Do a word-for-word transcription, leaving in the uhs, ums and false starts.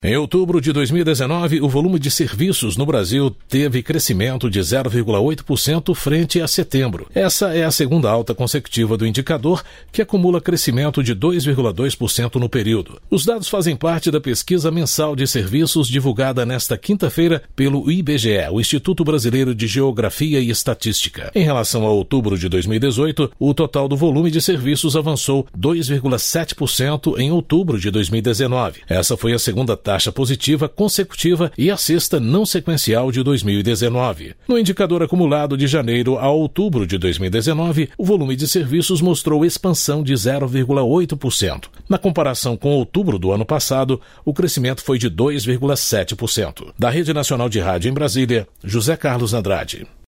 Em outubro de dois mil e dezenove, o volume de serviços no Brasil teve crescimento de zero vírgula oito por cento frente a setembro. Essa é a segunda alta consecutiva do indicador, que acumula crescimento de dois vírgula dois por cento no período. Os dados fazem parte da pesquisa mensal de serviços divulgada nesta quinta-feira pelo I B G E, o Instituto Brasileiro de Geografia e Estatística. Em relação a outubro de dois mil e dezoito, o total do volume de serviços avançou dois vírgula sete por cento em outubro de dois mil e dezenove. Essa foi a segunda taxa positiva consecutiva e a sexta não sequencial de dois mil e dezenove. No indicador acumulado de janeiro a outubro de dois mil e dezenove, o volume de serviços mostrou expansão de zero vírgula oito por cento. Na comparação com outubro do ano passado, o crescimento foi de dois vírgula sete por cento. Da Rede Nacional de Rádio em Brasília, José Carlos Andrade.